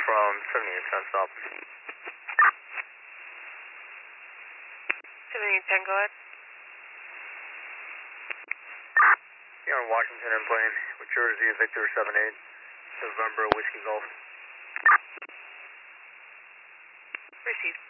from 7810 South. 7810, go ahead. You're on Washington and Plain with Jersey, Victor 78, November Whiskey Golf. Received.